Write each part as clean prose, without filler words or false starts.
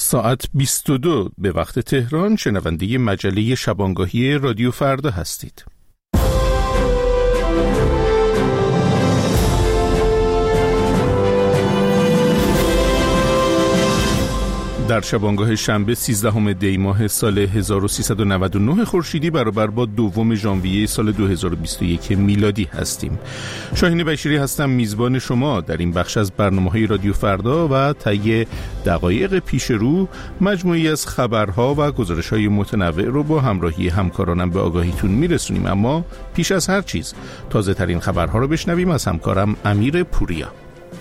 ساعت 22 به وقت تهران شنونده مجله شبانگاهی رادیو فردا هستید. در شبانگاه شنبه 13 دی ماه سال 1399 خورشیدی برابر با 2 ژانویه سال 2021 میلادی هستیم. شاهین بشیری هستم، میزبان شما در این بخش از برنامه‌های رادیو فردا و طی دقایق پیش رو مجموعی از خبرها و گزارش‌های متنوع رو با همراهی همکارانم به آگاهیتون میرسونیم. اما پیش از هر چیز تازه ترین خبرها رو بشنویم از همکارم امیر پوریا.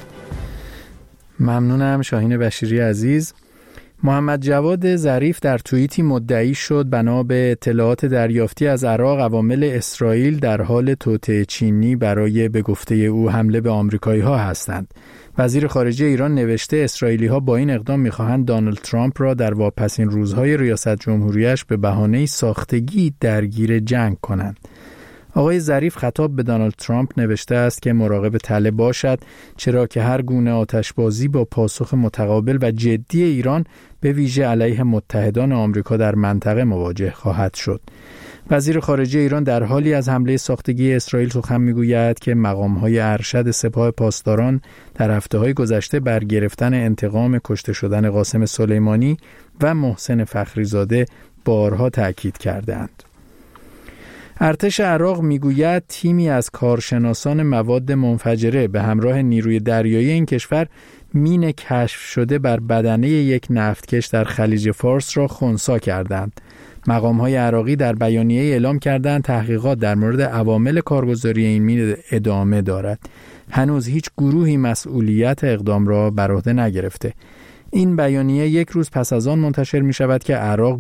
ممنونم شاهین بشیری عزیز. محمد جواد ظریف در توییتی مدعی شد بنا به اطلاعات دریافتی از عراق عوامل اسرائیل در حال توطئه چینی برای به گفته او حمله به آمریکایی‌ها هستند. وزیر خارجه ایران نوشته اسرائیلی‌ها با این اقدام می‌خواهند دونالد ترامپ را در واپسین روزهای ریاست جمهوریش به بهانه ساختگی درگیر جنگ کنند. آقای ظریف خطاب به دونالد ترامپ نوشته است که مراقب تله باشد، چرا که هر گونه آتشبازی با پاسخ متقابل و جدی ایران به ویژه علیه متحدان آمریکا در منطقه مواجه خواهد شد. وزیر خارجه ایران در حالی از حمله ساختگی اسرائیل سخن میگوید که مقام‌های ارشد سپاه پاسداران در هفته‌های گذشته بر گرفتن انتقام کشته شدن قاسم سلیمانی و محسن فخریزاده بارها تأکید کردند. ارتش عراق میگوید تیمی از کارشناسان مواد منفجره به همراه نیروی دریایی این کشور مین کشف شده بر بدنه یک نفتکش در خلیج فارس را خنثی کردند. مقام‌های عراقی در بیانیه اعلام کردند تحقیقات در مورد عوامل کارگزاری این مین ادامه دارد. هنوز هیچ گروهی مسئولیت اقدام را بر عهده نگرفته. این بیانیه یک روز پس از آن منتشر می شود که عراق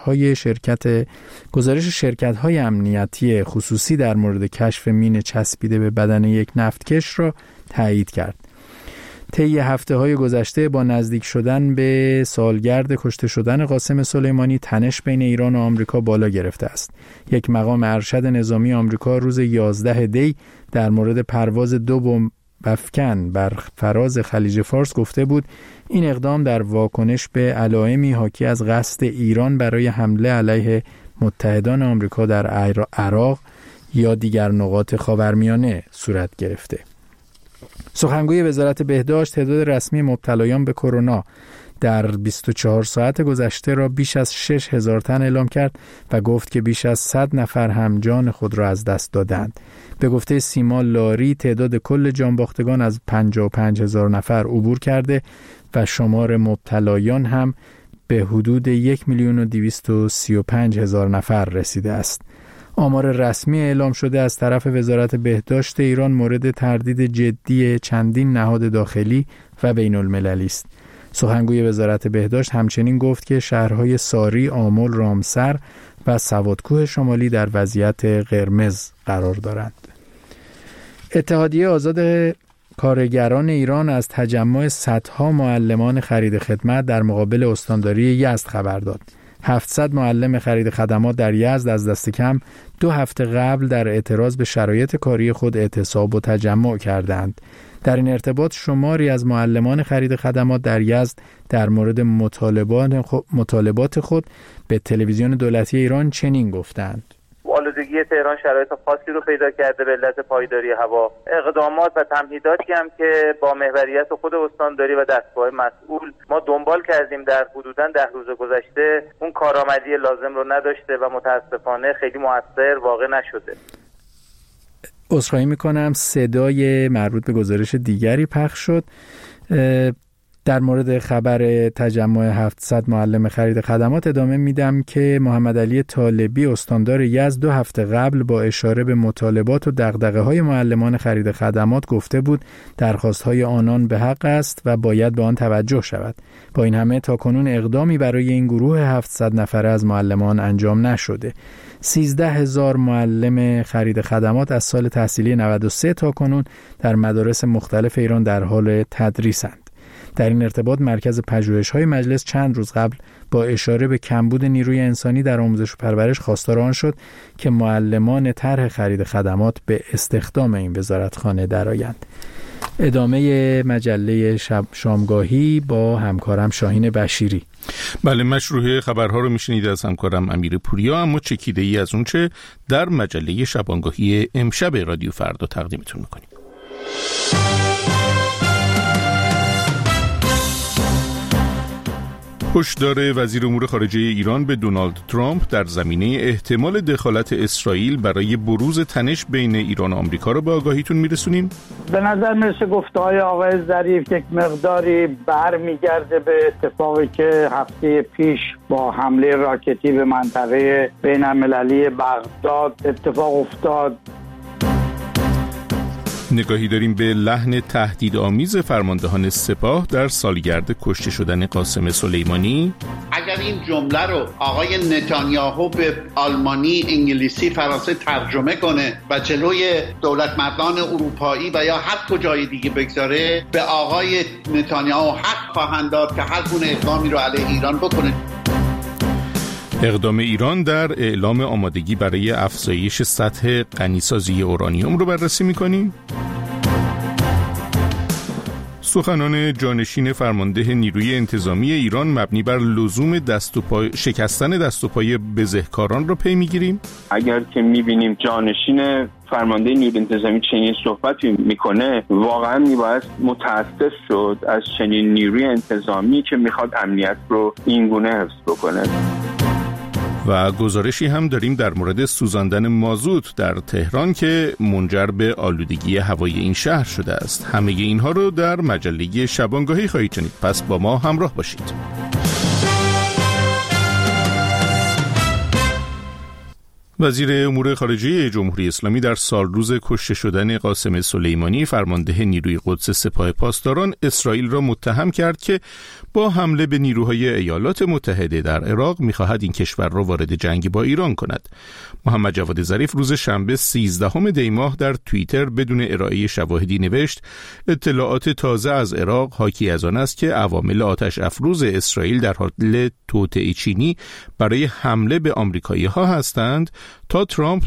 گزارش شرکت‌های امنیتی خصوصی در مورد کشف مین چسبیده به بدن یک نفتکش را تایید کرد. طی هفته‌های گذشته با نزدیک شدن به سالگرد کشته شدن قاسم سلیمانی تنش بین ایران و آمریکا بالا گرفته است. یک مقام ارشد نظامی آمریکا روز 11 دی در مورد پرواز 2 بمب افکن بر فراز خلیج فارس گفته بود این اقدام در واکنش به علائمی حاکی از قصد ایران برای حمله علیه متحدان آمریکا در عراق یا دیگر نقاط خاورمیانه صورت گرفته. سخنگوی وزارت بهداشت تعداد رسمی مبتلایان به کرونا در 24 ساعت گذشته را بیش از 6,000 تن اعلام کرد و گفت که بیش از 100 نفر هم جان خود را از دست دادند. به گفته سیما لاری تعداد کل جانباختگان از 55,000 نفر عبور کرده و شمار مبتلایان هم به حدود 1,235,000 نفر رسیده است. آمار رسمی اعلام شده از طرف وزارت بهداشت ایران مورد تردید جدی چندین نهاد داخلی و بین المللی است. سخنگوی وزارت بهداشت همچنین گفت که شهرهای ساری، آمل، رامسر و سوادکوه شمالی در وضعیت قرمز قرار دارند. اتحادیه آزاد کارگران ایران از تجمع صدها معلمان خرید خدمت در مقابل استانداری یزد خبر داد. 700 معلم خرید خدمات در یزد از دست کم 2 هفته قبل در اعتراض به شرایط کاری خود اعتصاب و تجمع کردند. در این ارتباط شماری از معلمان خرید خدمات در یزد در مورد مطالبات خود به تلویزیون دولتی ایران چنین گفتند: آلودگی تهران شرایط خاصی رو پیدا کرده به علت پایداری هوا. اقدامات و تمهیداتی هم که با محوریت خود استانداری و دستگاه مسئول ما دنبال کردیم در حدوداً 10 روز گذشته اون کارآمدی لازم رو نداشته و متاسفانه خیلی مؤثر واقع نشده. عذرخواهی میکنم، صدای مربوط به گزارش دیگری پخش شد. در مورد خبر تجمع 700 معلم خرید خدمات ادامه میدم که محمد علی طالبی استاندار یزد 2 هفته قبل با اشاره به مطالبات و دغدغه‌های معلمان خرید خدمات گفته بود درخواست‌های آنان به حق است و باید به آن توجه شود. با این همه تاکنون اقدامی برای این گروه 700 نفره از معلمان انجام نشده. 13,000 معلم خرید خدمات از سال تحصیلی 93 تاکنون در مدارس مختلف ایران در حال تدریسند. در این ارتباط مرکز پژوهش‌های مجلس چند روز قبل با اشاره به کمبود نیروی انسانی در آموزش و پرورش خواستار آن شد که معلمان طرح خرید خدمات به استخدام این وزارتخانه درآیند. ادامه مجله شامگاهی با همکارم شاهین بشیری. بله، مشروع خبرها رو میشنید از همکارم امیر پوریا، اما چکیده ای از اون چه در مجله شبانگاهی امشب رادیو فردا تقدیمتون میکنیم. هشدار وزیر امور خارجه ایران به دونالد ترامپ در زمینه احتمال دخالت اسرائیل برای بروز تنش بین ایران و آمریکا رو به آگاهیتون میرسونیم. به نظر میرسه گفته‌های آقای ظریف یک مقداری برمیگرده به اتفاقی که هفته پیش با حمله راکتی به منطقه بین‌المللی بغداد اتفاق افتاد. نگاهی داریم به لحن تهدیدآمیز فرماندهان سپاه در سالگرد کشته شدن قاسم سلیمانی. اگر این جمله رو آقای نتانیاهو به آلمانی، انگلیسی، فرانسه ترجمه کنه و جلوی دولتمردان اروپایی و یا هر کجای دیگه بگذاره، به آقای نتانیاهو حق خواهند داد که هر گونه اقدامی رو علیه ایران بکنه. اقدام ایران در اعلام آمادگی برای افزایش سطح غنیسازی اورانیوم رو بررسی می‌کنیم. سخنان جانشین فرمانده نیروی انتظامی ایران مبنی بر لزوم شکستن دست و پای بزهکاران رو پی می‌گیریم. اگر که می‌بینیم جانشین فرمانده نیروی انتظامی چنین صحبتی میکنه، واقعا میباید متاسف شد از چنین نیروی انتظامی که میخواد امنیت رو اینگونه حفظ بکنه. و گزارشی هم داریم در مورد سوزاندن مازوت در تهران که منجر به آلودگی هوای این شهر شده است. همه اینها رو در مجله شبانگاهی خواهید شنید، پس با ما همراه باشید. وزیر امور خارجه جمهوری اسلامی در سالروز کشته شدن قاسم سلیمانی فرمانده نیروی قدس سپاه پاسداران اسرائیل را متهم کرد که با حمله به نیروهای ایالات متحده در عراق می‌خواهد این کشور را وارد جنگ با ایران کند. محمد جواد ظریف روز شنبه 13 دی ماه در توییتر بدون ارائه شواهدی نوشت: اطلاعات تازه از عراق حاکی از آن است که عوامل آتش افروز اسرائیل در حال توطئه چینی برای حمله به آمریکایی‌ها هستند تا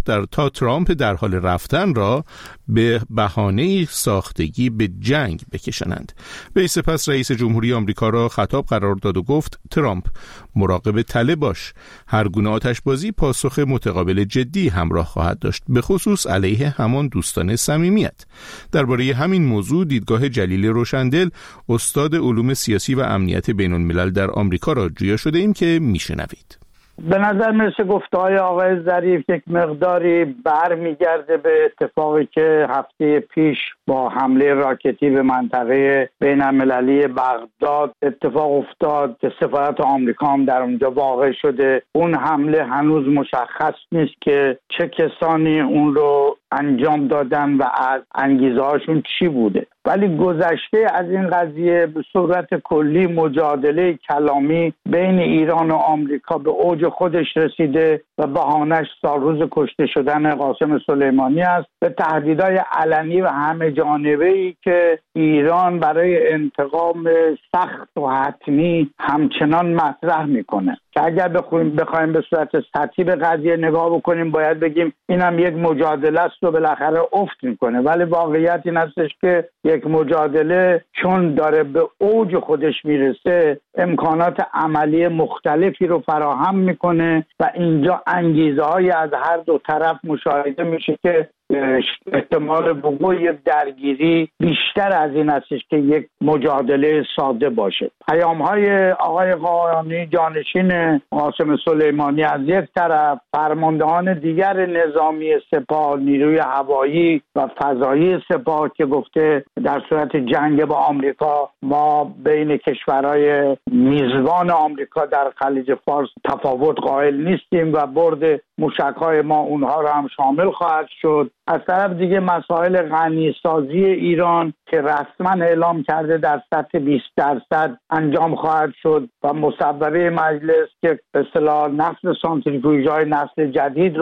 ترامپ در حال رفتن را به بهانه ساختگی به جنگ بکشانند. وی سپس رئیس جمهوری آمریکا را خطاب قرار داد و گفت: ترامپ، مراقب تله باش. هر گونه آتشبازی پاسخ متقابل جدی همراه خواهد داشت، به خصوص علیه همان دوستان صمیمیت. درباره همین موضوع دیدگاه جلیل روشندل، استاد علوم سیاسی و امنیت بین الملل در آمریکا را جویا شده ایم که میشنوید. به نظر میرسه گفته‌های آقای ظریف یک مقداری برمیگرده به اتفاقی که هفته پیش با حمله راکتی به منطقه بین‌المللی بغداد اتفاق افتاد که سفارت آمریکا هم در اونجا واقع شده. اون حمله هنوز مشخص نیست که چه کسانی اون رو انجام دادن و از انگیزه هاشون چی بوده، ولی گذشته از این قضیه به صورت کلی مجادله کلامی بین ایران و آمریکا به اوج خودش رسیده و بهانه‌اش سالروز کشته شدن قاسم سلیمانی است، به تهدیدهای علنی و همه جانبه‌ای که ایران برای انتقام سخت و حتمی همچنان مطرح میکنه که اگر بخوایم به صورت سطحی به قضیه نگاه بکنیم باید بگیم اینم یک مجادله است و بالاخره افت میکنه، ولی واقعیت این هستش که یک مجادله چون داره به اوج خودش میرسه امکانات عملی مختلفی رو فراهم میکنه و اینجا انگیزه های از هر دو طرف مشاهده میشه که احتمال وقوع یک درگیری بیشتر از این هستش که یک مجادله ساده باشه. پیام‌های آقای قاآنی جانشین قاسم سلیمانی از یک طرف، فرماندهان دیگر نظامی سپاه، نیروی هوایی و فضایی سپاه که گفته در صورت جنگ با آمریکا ما بین کشورهای میزبان آمریکا در خلیج فارس تفاوت قائل نیستیم و برد موشک‌های ما اونها را هم شامل خواهد شد. از طرف دیگه مسائل غنیسازی ایران که رسما اعلام کرده در سطح 20% انجام خواهد شد و مصوبه مجلس که به اصطلاح نسل سانتریفیوژهای نسل جدید رو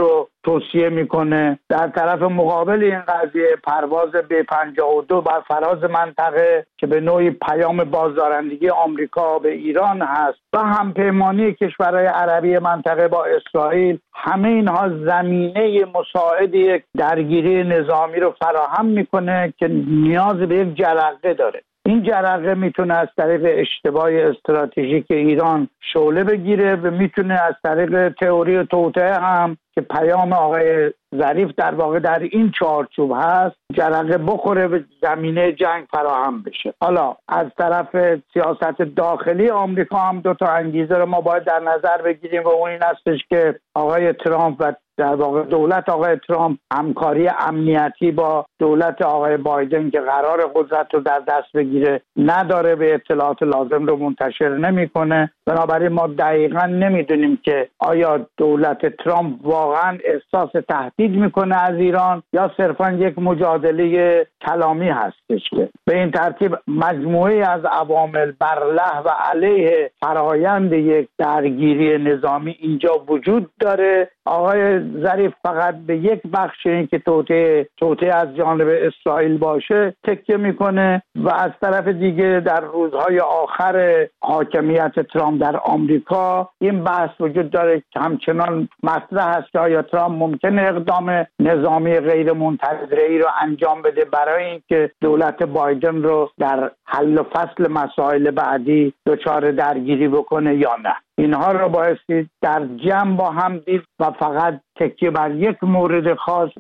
توصیه میکنه. در طرف مقابل این قضیه پرواز B-52 بر فراز منطقه که به نوعی پیام بازدارندگی آمریکا به ایران هست و همپیمانی کشورهای عربی منطقه با اسرائیل، همه اینها زمینه مساعد یک درگیری نظامی رو فراهم میکنه که نیاز به یک جرقه داره. این جرقه میتونه از طریق اشتباه استراتژیک ایران شعله بگیره و میتونه از طریق تئوری توطئه هم که پیام آقای ظریف در واقع در این چارچوب هست جرقه بخوره و زمینه جنگ فراهم بشه. حالا از طرف سیاست داخلی آمریکا هم دو تا انگیزه رو ما باید در نظر بگیریم و اون این هستش که آقای ترامپ و در واقع دولت آقای ترامپ همکاری امنیتی با دولت آقای بایدن که قرار قدرت رو در دست بگیره نداره، به اطلاعات لازم رو منتشر نمیکنه. بنابراین ما دقیقاً نمیدونیم که آیا دولت ترامپ واقعاً احساس تهدید میکنه از ایران یا صرفاً یک مجادله کلامی هستش. که به این ترتیب مجموعه از عوامل بر له و علیه فرایند یک درگیری نظامی اینجا وجود داره. آقای ظریف فقط به یک بخش این که توطئه از جانب اسرائیل باشه تکیه میکنه و از طرف دیگه در روزهای آخر حاکمیت ترامپ در آمریکا این بحث وجود داره که همچنان مطرح است که آیا ترامپ ممکنه اقدام نظامی غیر منتظره‌ای رو انجام بده برای اینکه دولت بایدن رو در حل و فصل مسائل بعدی دچار درگیری بکنه یا نه. اینها رو بایستی در جمع با هم دید و فقط تکیه بر یک مورد خاص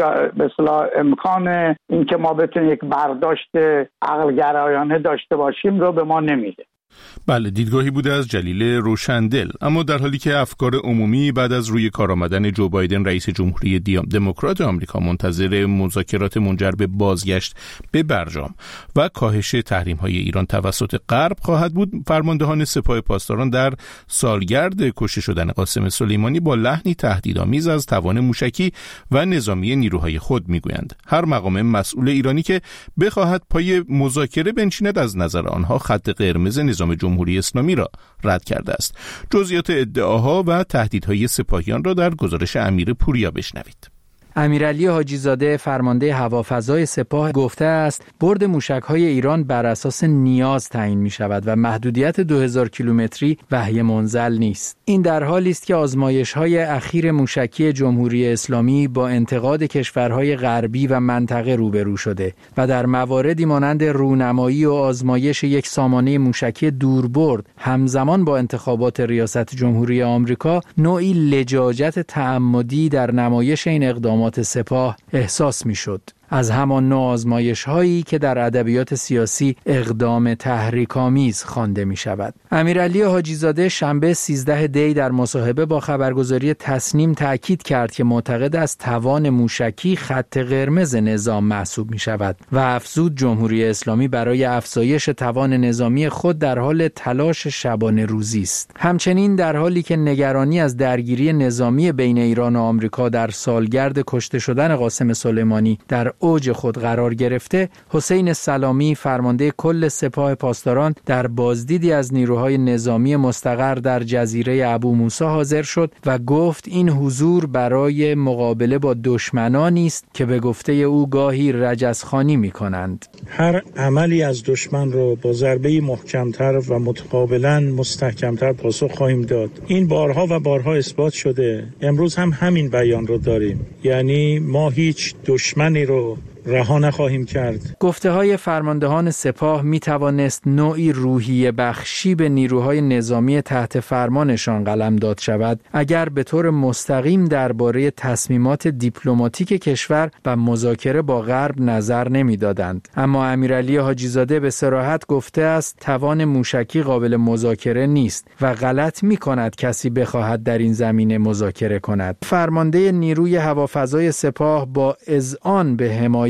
مثلا امکان اینکه ما بتونیم یک برداشت عقلگرایانه داشته باشیم رو به ما نمیده. بله، دیدگاهی بوده از جلیل روشندل. اما در حالی که افکار عمومی بعد از روی کار آمدن جو بایدن رئیس جمهوری دموکرات آمریکا منتظر مذاکرات منجر به بازگشت به برجام و کاهش تحریم‌های ایران توسط غرب خواهد بود، فرماندهان سپاه پاسداران در سالگرد کشته شدن قاسم سلیمانی با لحنی تهدیدآمیز از توان موشکی و نظامی نیروهای خود میگویند هر مقام مسئول ایرانی که بخواهد پای مذاکره بنشیند از نظر آنها خط قرمز نظام جمهوری اسلامی را رد کرده است. جزئیات ادعاها و تهدیدهای سپاهیان را در گزارش امیر پوریا بشنوید. امیرعلی حاجی‌زاده فرمانده هوافضای سپاه گفته است برد موشک‌های ایران بر اساس نیاز تعیین می‌شود و محدودیت 2000 کیلومتری وحی منزل نیست. این در حالی است که آزمایش‌های اخیر موشکی جمهوری اسلامی با انتقاد کشورهای غربی و منطقه روبرو شده و در مواردی مانند رونمایی و آزمایش یک سامانه موشکی دوربرد همزمان با انتخابات ریاست جمهوری آمریکا نوعی لجاجت تعمدی در نمایش این اقدامات سپاه احساس می‌شد. از همان نوع آزمایش‌هایی که در ادبیات سیاسی اقدام تحریک‌آمیز خوانده می‌شود. امیرعلی حاجی‌زاده شنبه 13 دی در مصاحبه با خبرگزاری تسنیم تأکید کرد که معتقد است توان موشکی خط قرمز نظام محسوب می‌شود و افزود جمهوری اسلامی برای افزایش توان نظامی خود در حال تلاش شبانه روزی است. همچنین در حالی که نگرانی از درگیری نظامی بین ایران و آمریکا در سالگرد کشته شدن قاسم سلیمانی در اوج خود قرار گرفته، حسین سلامی فرمانده کل سپاه پاسداران در بازدیدی از نیروهای نظامی مستقر در جزیره ابو موسی حاضر شد و گفت این حضور برای مقابله با دشمنانی است که به گفته او گاهی رجزخوانی می‌کنند. هر عملی از دشمن را با ضربه محکمتر و متقابلا مستحکمتر پاسخ خواهیم داد. این بارها و بارها اثبات شده. امروز هم همین بیان رو داریم. یعنی ما هیچ دشمنی رو رها نخواهیم کرد. گفته‌های فرماندهان سپاه می توانست نوعی روحیه بخشی به نیروهای نظامی تحت فرمانشان قلمداد شود اگر به طور مستقیم درباره تصمیمات دیپلماتیک کشور و مذاکره با غرب نظر نمی‌دادند. اما امیرعلی حاجی‌زاده به صراحت گفته است توان موشکی قابل مذاکره نیست و غلط می‌کند کسی بخواهد در این زمینه مذاکره کند. فرمانده نیروی هوافضای سپاه با اذعان به حمایت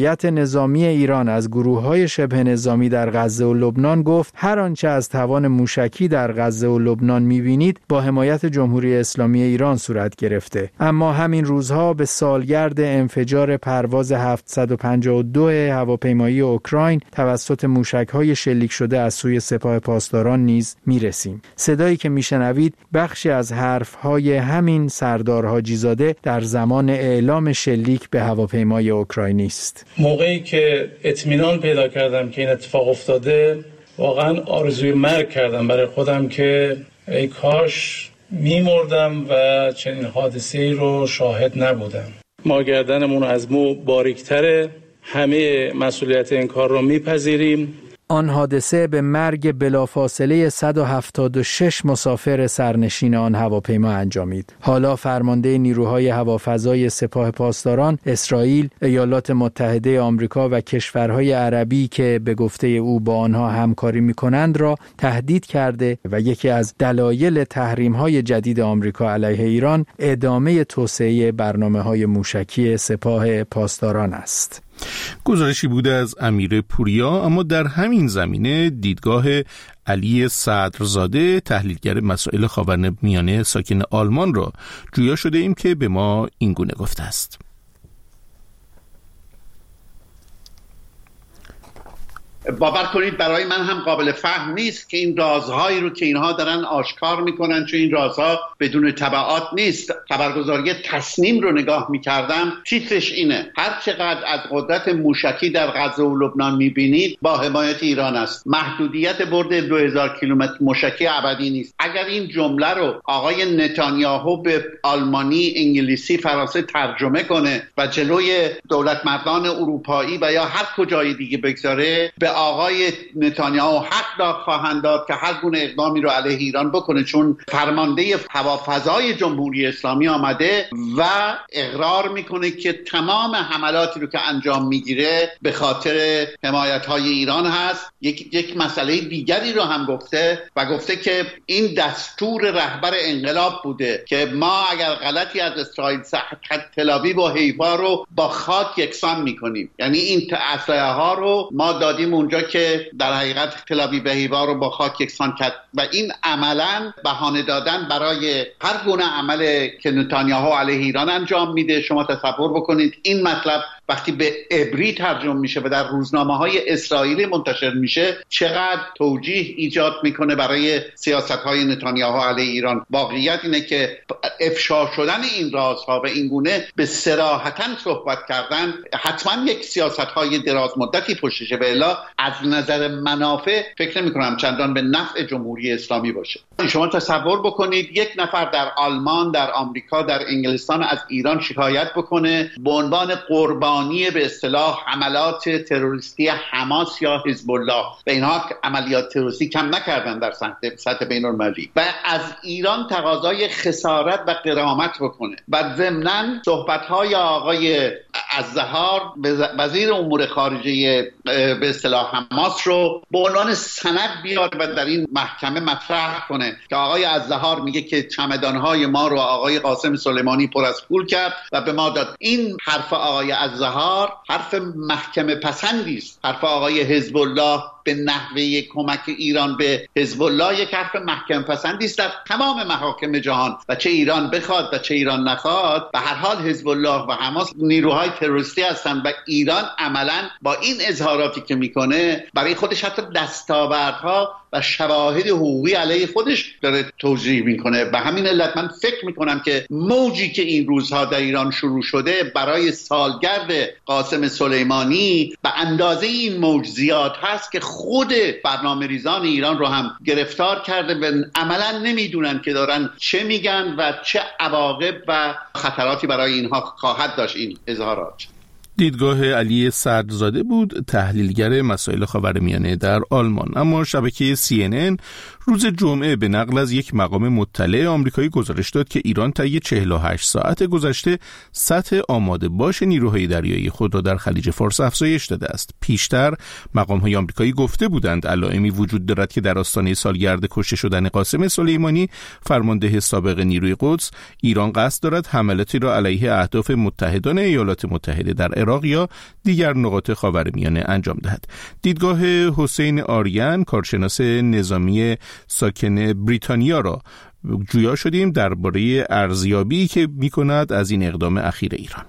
حمایت نظامی ایران از گروه‌های شبه نظامی در غزه و لبنان گفت هر آنچه از توان موشکی در غزه و لبنان می‌بینید با حمایت جمهوری اسلامی ایران صورت گرفته. اما همین روزها به سالگرد انفجار پرواز 752 هواپیمایی اوکراین توسط موشک‌های شلیک شده از سوی سپاه پاسداران نیز می‌رسیم. صدایی که میشنوید بخشی از حرف‌های همین سردار حاجی‌زاده در زمان اعلام شلیک به هواپیمای اوکراینی است. موقعی که اطمینان پیدا کردم که این اتفاق افتاده، واقعا آرزوی مرگ کردم برای خودم که ای کاش می‌مردم و چنین حادثه‌ای رو شاهد نبودم. ما گردنمون از مو باریک‌تره، همه مسئولیت این کار رو میپذیریم. آن حادثه به مرگ بلافاصله 176 مسافر سرنشین آن هواپیما انجامید. حالا فرمانده نیروهای هوافضای سپاه پاسداران، اسرائیل، ایالات متحده آمریکا و کشورهای عربی که به گفته او با آنها همکاری می‌کنند را تهدید کرده و یکی از دلایل تحریم‌های جدید آمریکا علیه ایران ادامه توسعه برنامه‌های موشکی سپاه پاسداران است. گزارشی بوده از امیر پوریا. اما در همین زمینه دیدگاه علی صدرزاده، تحلیلگر مسائل خاورمیانه ساکن آلمان را جویا شده ایم که به ما این گونه گفته است. باور کنید برای من هم قابل فهم نیست که این رازهایی رو که اینها دارن آشکار میکنن، چون این رازها بدون تبعات نیست. خبرگزاری تصنیم رو نگاه میکردم، تیترش اینه: هر چقدر از قدرت موشکی در غزه و لبنان میبینید با حمایت ایران است. محدودیت برد 2000 کیلومتر موشکی ابدی نیست. اگر این جمله رو آقای نتانیاهو به آلمانی، انگلیسی، فرانسه ترجمه کنه و جلوی دولت مردان اروپایی و یا هر کجای دیگه بگذاره، به آقای نتانیاهو حق خواهند داد که هر گونه اقدامی رو علیه ایران بکنه، چون فرمانده هوافضای جمهوری اسلامی آمده و اقرار میکنه که تمام حملاتی رو که انجام میگیره به خاطر حمایت‌های ایران هست. یک مسئله دیگری رو هم گفته و گفته که این دستور رهبر انقلاب بوده که ما اگر غلطی از اسرائیل تل آویو و حیفا رو با خاک یکسان میکنیم. یعنی این اسلحه ها رو ما دادیم اونجا که در حقیقت تل آویو و حیفا رو با خاک یکسان کرد و این عملاً بهانه دادن برای هر گونه عمل که نتانیاهو علیه ایران انجام میده. شما تصور بکنید این مطلب وقتی به عبری ترجمه میشه و در روزنامه‌های اسرائیلی منتشر میشه چقدر توجیه ایجاد میکنه برای سیاست‌های نتانیاهو علیه ایران. واقعیت اینه که افشا شدن این رازها و این گونه به صراحتاً صحبت کردن حتما یک سیاست‌های دراز مدتی پشتشه، و الا از نظر منافع فکر نمی‌کنم چندان به نفع جمهوری اسلامی باشه. شما تصور بکنید یک نفر در آلمان، در آمریکا، در انگلستان از ایران شکایت بکنه به عنوان قربانی به اصطلاح حملات تروریستی حماس یا حزب الله، و اینها عملیات تروریستی کم نکردن در سطح بین‌المللی، و از ایران تقاضای خسارت و غرامت بکنه و ضمناً صحبت‌های آقای الزهار وزیر امور خارجه به اصطلاح حماس رو به عنوان سند بیاره و در این محکمه مطرح کنه که آقای الزهار میگه که چمدان‌های ما رو آقای قاسم سلیمانی پر از پول کرد و به ما داد. این حرف آقای الزهار حرف محکمه پسندی است. حرف آقای حزب الله به نحوه کمک ایران به حزب الله یک حرف محکم پسندی است در تمام محاکم جهان، و چه ایران بخواد و چه ایران نخواد به هر حال حزب الله و حماس نیروهای تروریستی هستند و ایران عملاً با این اظهاراتی که میکنه برای خودش حتی دستاوردها و شواهد حقوقی علیه خودش داره توجیه میکنه. به همین علت من فکر میکنم که موجی که این روزها در ایران شروع شده برای سالگرد قاسم سلیمانی به اندازه این موج زیاد هست که خود برنامه ریزان ایران رو هم گرفتار کرده و عملا نمیدونن که دارن چه میگن و چه عواقب و خطراتی برای اینها خواهد داشت این اظهارات. دیدگاه علی صدرزاده بود، تحلیلگر مسائل خاورمیانه در آلمان. اما شبکه CNN روز جمعه به نقل از یک مقام مطلع آمریکایی گزارش داد که ایران طی 48 ساعت گذشته سطح آماده باش نیروهای دریایی خود را در خلیج فارس افزایش داده است. پیشتر مقام‌های آمریکایی گفته بودند علائمی وجود دارد که در آستانه سالگرد کشته شدن قاسم سلیمانی، فرمانده سابق نیروی قدس، ایران قصد دارد حملاتی را علیه اهداف متحدان ایالات متحده در عراق یا دیگر نقاط خاورمیانه انجام دهد. دیدگاه حسین آریان، کارشناس نظامی ساکن بریتانیا را جویا شدیم درباره ارزیابی که می‌کند از این اقدام اخیر ایران.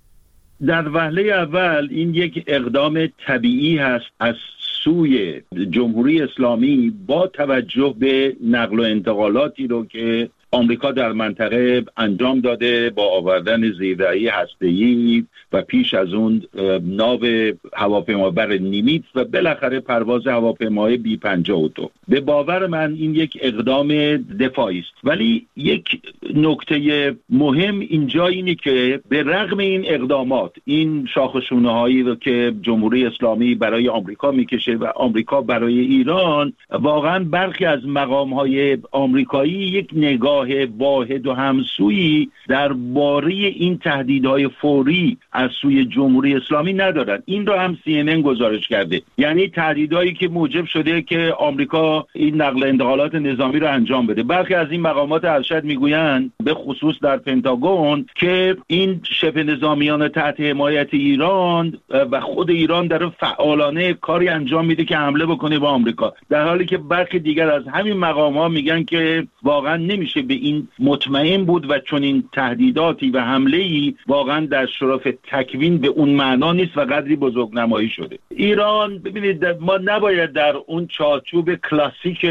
در وهله اول این یک اقدام طبیعی هست از سوی جمهوری اسلامی با توجه به نقل و انتقالاتی رو که آمریکا در منطقه انجام داده با آوردن زیردهی هسته‌ای و پیش از اون ناو هواپیمابر نیمیتس و بالاخره پرواز هواپیمای B-52. به باور من این یک اقدام دفاعی است، ولی یک نکته مهم اینجا اینه که به رغم این اقدامات، این شاخ و شونه هایی رو که جمهوری اسلامی برای آمریکا میکشه و آمریکا برای ایران، واقعا برخی از مقام های آمریکایی یک نگاه واحد و همسویی درباره این تهدیدهای فوری از سوی جمهوری اسلامی ندارد. این رو هم CNN گزارش کرده، یعنی تهدیدهایی که موجب شده که آمریکا این نقل انتقالات نظامی رو انجام بده. برخی از این مقامات ارشد میگویند به خصوص در پنتاگون که این شبه نظامیان تحت حمایت ایران و خود ایران در فعالانه کاری انجام میده که حمله بکنه به آمریکا، در حالی که برخی دیگر از همین مقام‌ها میگن که واقعا نمیشه به این مطمئن بود و چون این تهدیداتی و حمله‌ای واقعا در شرف تکوین به اون معنا نیست و قدری بزرگنمایی شده. ایران، ببینید، ما نباید در اون چارچوب کلاسیک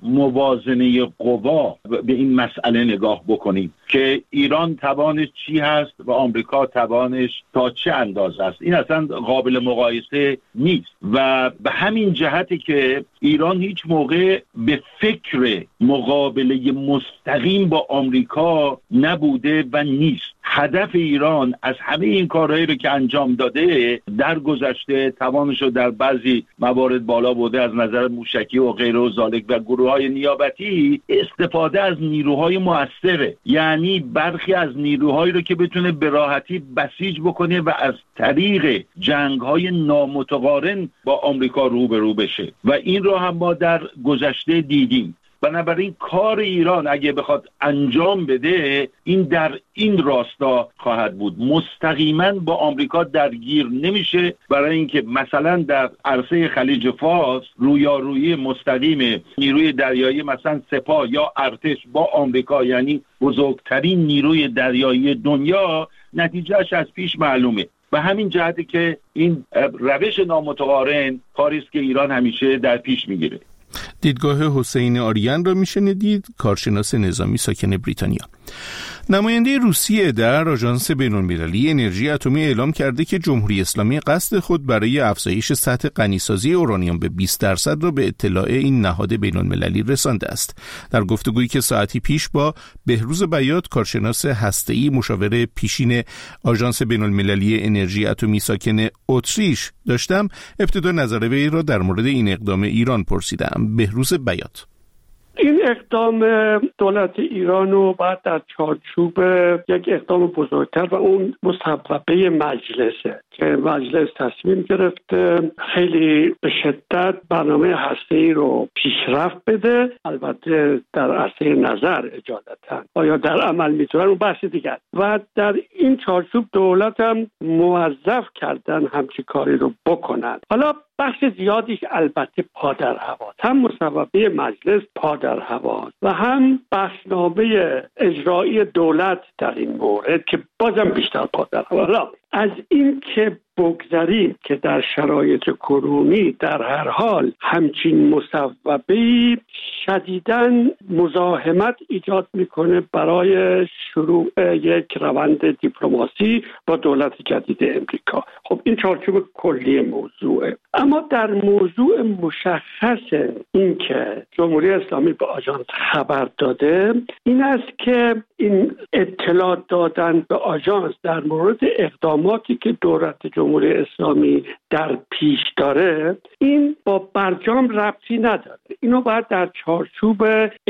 موازنه قوا به این مسئله نگاه بکنیم که ایران توانش چی هست و آمریکا توانش تا چه اندازه است. این اصلا قابل مقایسه نیست و به همین جهتی که ایران هیچ موقع به فکر مقابله مستقیم با آمریکا نبوده و نیست. هدف ایران از همه این کارهایی رو که انجام داده در گذشته توانش رو در بعضی موارد بالا برده از نظر موشکی و غیره و ذالک و گروه‌های نیابتی استفاده از نیروهای مؤثره، یعنی برخی از نیروهایی رو که بتونه به راحتی بسیج بکنه و از طریق جنگ‌های نامتقارن با آمریکا روبرو بشه و این رو هم ما در گذشته دیدیم. بنابراین کار ایران اگه بخواد انجام بده این در این راستا خواهد بود، مستقیما با آمریکا درگیر نمیشه، برای اینکه مثلا در عرصه خلیج فارس رویارویی مستقیم نیروی دریایی مثلا سپاه یا ارتش با آمریکا، یعنی بزرگترین نیروی دریایی دنیا، نتیجهش از پیش معلومه. و همین جهتی که این روش نامتقارن کاری است که ایران همیشه در پیش میگیره. دیدگاه حسین آریان را میشنیدید، کارشناس نظامی ساکن بریتانیا. نماینده روسیه در آژانس بین‌المللی انرژی اتمی اعلام کرده که جمهوری اسلامی قصد خود برای افزایش سطح غنیسازی اورانیوم به 20% را به اطلاع این نهاد بین‌المللی رسانده است. در گفتگویی که ساعتی پیش با بهروز بیات، کارشناس هسته‌ای مشاور پیشین آژانس بین‌المللی انرژی اتمی ساکن اتریش داشتم، ابتدا نظر وی را در مورد این اقدام ایران پرسیدم. بهروز بیات: این اقدام دولت ایران رو باید در چارچوب یک اقدام بزرگتر و اون مصوبه مجلسه که مجلس تصمیم گرفته خیلی به شدت برنامه هسته‌ای رو پیشرفت بده، البته در عرصه نظر اجالتا، آیا در عمل میتونن اون بحث دیگر، و در این چارچوب دولت هم موظف کردن همچین کاری رو بکنن. حالا بخش زیادیش البته پادر هواست، هم مصوبه مجلس پادر هواست و هم بخشنامه اجرایی دولت در این مورد که بازم بیشتر پادر هواست. از این که بگذاریم که در شرایط کنونی در هر حال همچین مصوبه‌ای شدیداً مزاحمت ایجاد میکنه برای شروع یک روند دیپلماسی با دولت جدید امریکا. خب این چارچوب کلی موضوعه، اما در موضوع مشخص این که جمهوری اسلامی به آژانس خبر داده این است که این اطلاع دادن به آژانس در مورد اقداماتی که دولت جمهوری اسلامی در پیش داره این با برجام ربطی نداره. اینو باید در چارچوب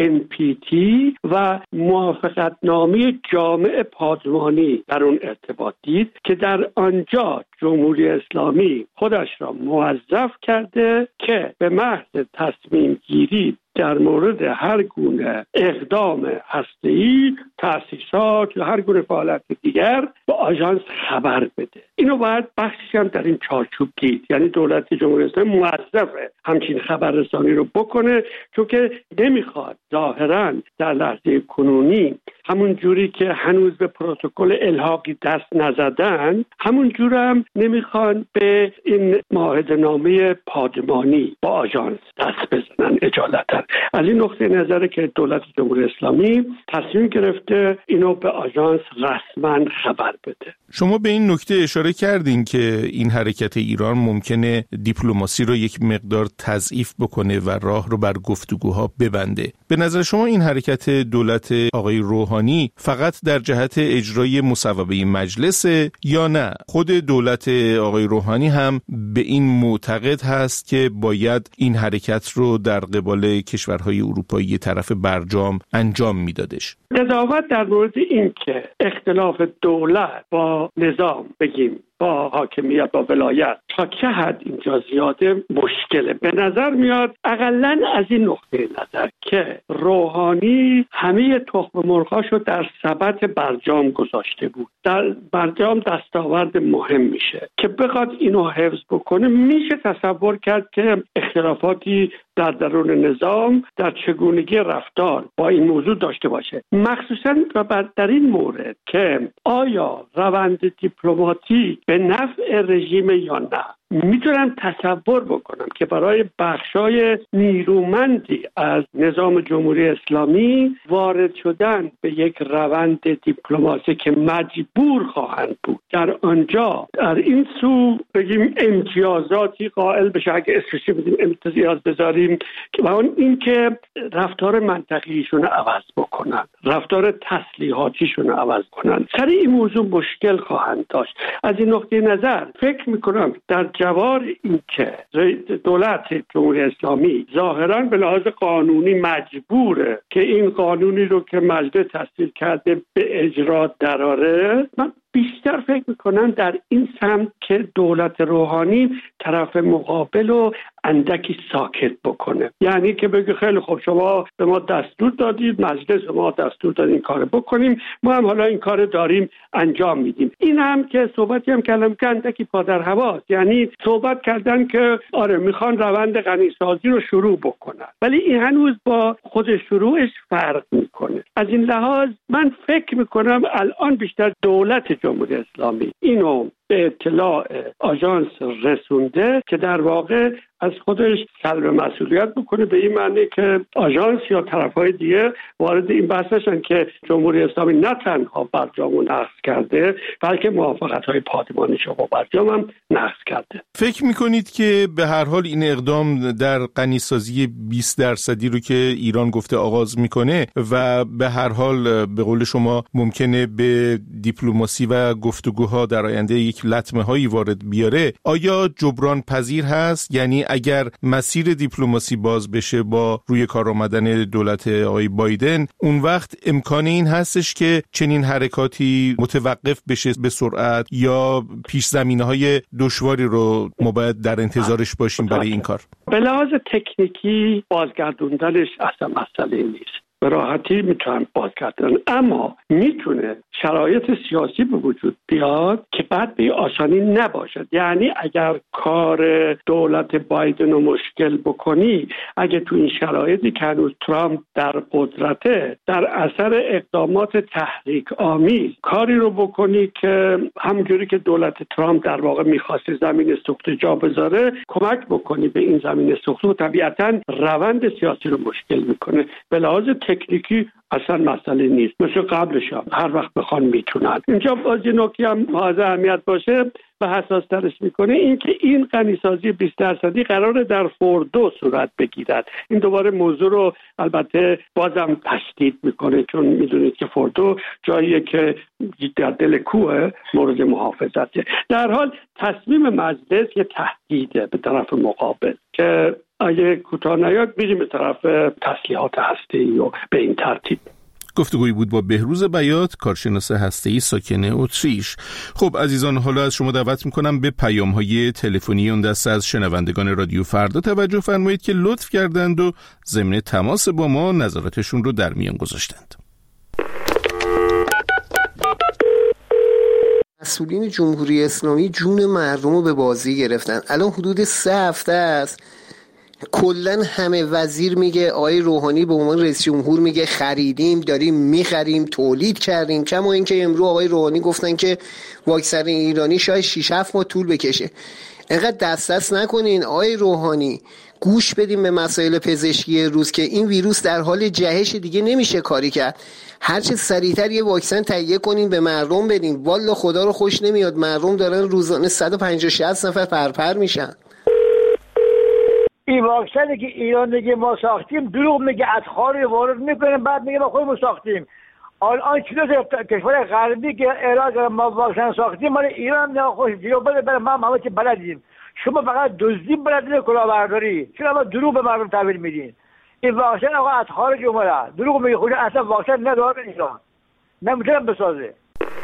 NPT و موافقتنامه جامع پادمانی در اون ارتباط دید که در آنجا جمهوری اسلامی خودش را موظف کرده که به محض تصمیم گیری در مورد هر گونه اقدام هسته‌ای، تأسیسات یا هر گونه فعالیت دیگر با آژانس خبر بده. اینو باید بخشی هم در این چارچوب دید، یعنی دولت جمهوری اسلامی موظفه همچین خبررسانی رو بکنه، چون که نمیخواد ظاهراً در لحظه کنونی همون جوری که هنوز به پروتکل الحاقی دست نزدن، همون جور هم نمیخوان به این معاهده‌نامه پادمانی با آژانس دست بزنن اجالتا. از این نقطه نظره که دولت جمهوری اسلامی تصمیم گرفته اینو به آژانس رسما خبر بده. شما به این نکته اشاره کردین که این حرکت ایران ممکنه دیپلماسی رو یک مقدار تضعیف بکنه و راه رو بر گفتگوها ببنده. به نظر شما این حرکت دولت آقای روحانی فقط در جهت اجرای مصوبه مجلس یا نه خود دولت آقای روحانی هم به این معتقد هست که باید این حرکت رو در قبال کشورهای اروپایی طرف برجام انجام میدادش؟ قضاوت در مورد این که اختلاف دولت با نظام بگیم با حاکمیت با ولایت تا چه حد اینجا زیاده مشکله. به نظر میاد اقلن از این نقطه نظر که روحانی همه تخم مرغاشو در سبد برجام گذاشته بود. در برجام دستاورد مهم میشه که بخواد اینو حفظ بکنه. میشه تصور کرد که اختلافاتی در درون نظام در چگونگی رفتار با این موضوع داشته باشه، مخصوصا در این مورد که آیا روند دیپلماتیک به نفع رژیم یا نه. میتونم تصور بکنم که برای بخشای نیرومندی از نظام جمهوری اسلامی وارد شدن به یک روند دیپلماسی که مجبور خواهند بود در آنجا در این سو بگیم امتیازاتی قائل بشه، اگه اسمش بدیم امتیاز بذاریم، که اون این که رفتار منطقیشون رو عوض بکنن، رفتار تسلیحاتیشون رو عوض کنن. سر این موضوع مشکل خواهند داشت. از این نقطه نظر فکر میکنم در جوار این که دولت جمهوری اسلامی ظاهراً به لحاظ قانونی مجبوره که این قانونی رو که مجلس تصویب کرده به اجرا دراره، من بیشتر فکر میکنم در این سمت که دولت روحانی طرف مقابل رو اندکی ساکت بکنه. یعنی که بگه خیلی خوب شما به ما دستور دادید، مجلس به ما دستور داد این کار بکنیم، ما هم حالا این کار داریم انجام میدیم. این هم که صحبتی هم کردم که اندکی پادر هواست، یعنی صحبت کردن که آره میخوان روند غنیسازی رو شروع بکنن، ولی این هنوز با خود شروعش فرق میکنه. از این لحاظ من فکر میکنم الان بیشتر دولت جمهوری اسلامی اینو به اطلاع آژانس رسونده که در واقع از خودش سلب مسئولیت بکنه، به این معنی که آژانس یا طرفهای دیگه وارد این بحث نشن که جمهوری اسلامی نه تنها برجام رو نقض کرده بلکه موافقت‌های پادمانیش با برجام هم نقض کرده. فکر میکنید که به هر حال این اقدام در غنیسازی 20% رو که ایران گفته آغاز میکنه و به هر حال به قول شما ممکنه به دیپلماسی و گفتگوها در آینده یک لطمه هایی وارد بیاره، آیا جبران پذیر هست؟ یعنی اگر مسیر دیپلماسی باز بشه با روی کار آمدن دولت آقای بایدن، اون وقت امکان این هستش که چنین حرکاتی متوقف بشه به سرعت یا پیش زمینه‌های دشواری رو ما باید در انتظارش باشیم برای این کار؟ به لحاظ تکنیکی بازگردوندنش اصلا مسئله نیست، به راحتی میتونن بازگردن، اما میتونه شرایط سیاسی به وجود بیاد که بعد به آسانی نباشد. یعنی اگر کار دولت بایدن رو مشکل بکنی، اگه تو این شرایطی که هنوز ترامپ در قدرته در اثر اقدامات تحریک آمیز کاری رو بکنی که همونجوری که دولت ترامپ در واقع میخواست زمین سوخت جا بذاره کمک بکنی به این زمین سوخت، و طبیعتاً روند سیاسی رو مشکل میکنه. به لحاظ تکنیکی اصلا مسئله نیست، مثل قبلش هم هر وقت بخوان میتونن. اینجا بازی نکته هم حائز اهمیت باشه و حساس ترش میکنه این که این غنیسازی 20% قراره در فوردو صورت بگیرد. این دوباره موضوع رو البته بازم تشدید میکنه، چون میدونید که فوردو جاییه که در دل کوه مورد محافظته. در حال تصمیم مجلس یه تهدیده به طرف مقابل که اگه کوتاه نیاد بریم به طرف تسلیحات هسته‌ای و به این ترتیب. گفتگویی بود با بهروز بیات، کارشناس هسته‌ای ساکن اتریش. خب عزیزان، حالا از شما دعوت میکنم به پیام‌های تلفنی اون دسته از شنوندگان رادیو فردا توجه فرمایید که لطف کردند و ضمن تماس با ما نظراتشون رو در میان گذاشتند. مسئولین جمهوری اسلامی جون مردم رو به بازی گرفتن. الان حدود 3 هفته است کلن همه وزیر میگه، آقای روحانی به عنوان رئیس جمهور میگه خریدیم، داریم میخریم، تولید کردیم. کما اینکه امروز آقای روحانی گفتن که واکسن ایرانی شاید 6-7 ماه طول بکشه. اینقدر دست نکنین آقای روحانی، گوش بدیم به مسائل پزشکی روز که این ویروس در حال جهش دیگه نمیشه کاری کرد. هرچه سریعتر یه واکسن تهیه کنین به مردم بدین. والا خدا رو خوش نمیاد مردم دارن روزانه 150-60 نفر پرپر میشن. این واکسنی که ایران دیگه ما ساختیم دروغ میگه، ادخار رو وارد میکنه بعد میگه ما خودمون ساختیم. الان چیزا کشور غربی که ایران ما واکسن ساختیم مال ایران نه خوش دیگه بده ما همه چی بلدیم. شما فقط دزدی بلدین کلاهبرداری، چرا ما دروغ به مردم تحویل میدین؟ این واکسن آقا ادخار جمهوره دروغ میگه، خود اصلا واکسن نداره ایران، نمیتونه بسازه.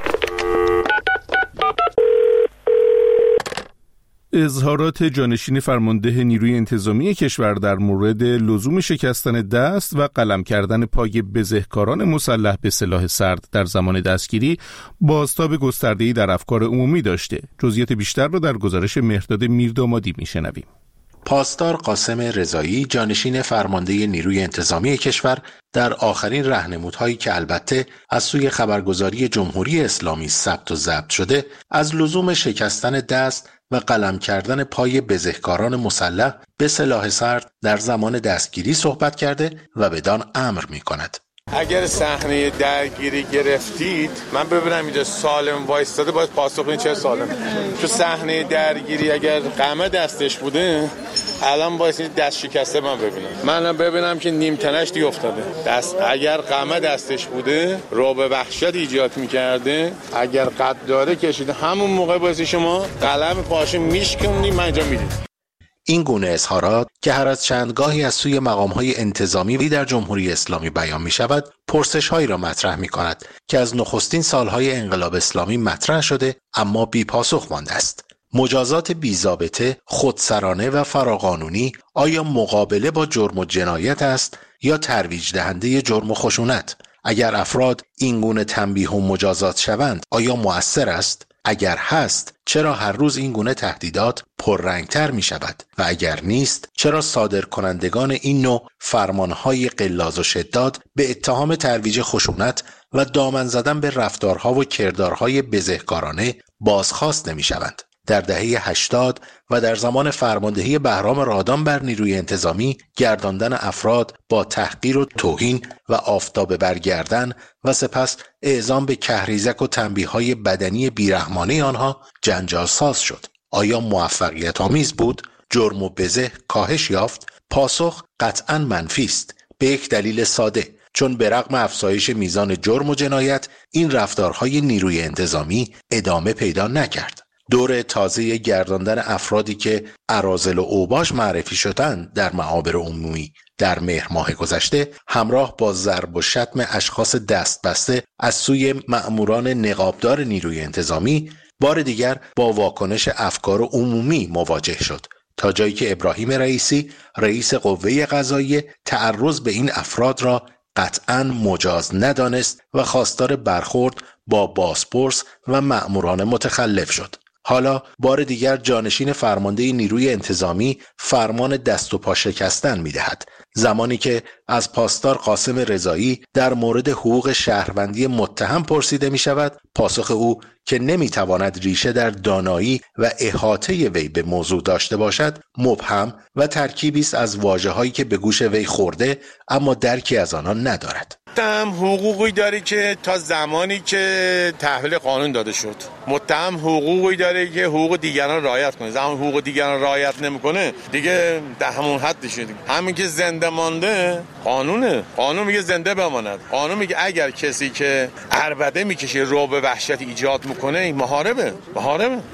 اظهارات جانشین فرمانده نیروی انتظامی کشور در مورد لزوم شکستن دست و قلم کردن پای بزهکاران مسلح به سلاح سرد در زمان دستگیری بازتاب گسترده‌ای در افکار عمومی داشته. جزئیات بیشتر را در گزارش مهرداد میردامادی میشنویم. پاسدار قاسم رضایی، جانشین فرمانده نیروی انتظامی کشور، در آخرین راهنمودهایی که البته از سوی خبرگزاری جمهوری اسلامی ثبت و ضبط شده، از لزوم شکستن دست و قلم کردن پای بزهکاران مسلح به سلاح سرد در زمان دستگیری صحبت کرده و بدان امر می کند. اگر صحنه درگیری گرفتید، من ببینم اینجا سالم وایستاده، باید پاسخ بدین چه سالم. تو صحنه درگیری اگر قمه دستش بوده، الان باید دست شکسته من ببینم که نیم تنش دیگه افتاده. اگر قمه دستش بوده، رعب وحشت ایجاد می‌کرده. اگر قد داره کشیده، همون موقع باید شما قلم پاشه میشکنید، من اینجا میدید. این گونه اظهارات که هر از چندگاهی از سوی مقام‌های انتظامی در جمهوری اسلامی بیان می‌شود، پرسش‌هایی را مطرح می‌کند که از نخستین سال‌های انقلاب اسلامی مطرح شده اما بی پاسخ مانده است. مجازات بی‌ضابطه، خودسرانه و فراقانونی آیا مقابله با جرم و جنایت است یا ترویج دهنده جرم و خشونت؟ اگر افراد این گونه تنبیه و مجازات شوند آیا مؤثر است؟ اگر هست چرا هر روز این گونه تهدیدات پررنگتر می شود؟ و اگر نیست چرا صادر کنندگان این نوع فرمانهای غلاظ و شداد به اتهام ترویج خشونت و دامن زدن به رفتارها و کردارهای بزهکارانه بازخواست نمی شوند؟ در دهه 80 و در زمان فرماندهی بهرام رادان بر نیروی انتظامی، گرداندن افراد با تحقیر و توهین و آفتاب برگردن و سپس اعزام به کهریزک و تنبیه‌های بدنی بیرحمانه آنها جنجال ساز شد. آیا موفقیت آمیز بود؟ جرم و بزه کاهش یافت؟ پاسخ قطعاً منفی است، به یک دلیل ساده: چون به رغم افزایش میزان جرم و جنایت، این رفتارهای نیروی انتظامی ادامه پیدا نکرد. دور تازه گرداندن افرادی که اراذل و اوباش معرفی شدند در معابر عمومی در مهر ماه گذشته، همراه با ضرب و شتم اشخاص دستبسته از سوی مأموران نقابدار نیروی انتظامی، بار دیگر با واکنش افکار عمومی مواجه شد، تا جایی که ابراهیم رئیسی، رئیس قوه قضاییه، تعرض به این افراد را قطعاً مجاز ندانست و خواستار برخورد با بازپرس و مأموران متخلف شد. حالا بار دیگر جانشین فرمانده نیروی انتظامی فرمان دست و پا شکستن می‌دهد، زمانی که از پاسدار قاسم رضایی در مورد حقوق شهروندی متهم پرسیده می‌شود، پاسخ او که نمی‌تواند ریشه در دانایی و احاطه وی به موضوع داشته باشد، مبهم و ترکیبی است از واژه‌هایی که به گوش وی خورده اما درکی از آنها ندارد. متهم حقوقی داره که تا زمانی که تحویل قانون داده شد، متهم حقوقی داره که حقوق دیگران رعایت کنه. زمان حقوق دیگران رعایت نمیکنه دیگه در همون حدش دیگه. همین که زنده مانده قانونه، قانون میگه زنده بماند. قانون میگه اگر کسی که عربده میکشه رعب وحشت ایجاد میکنه، محاربه.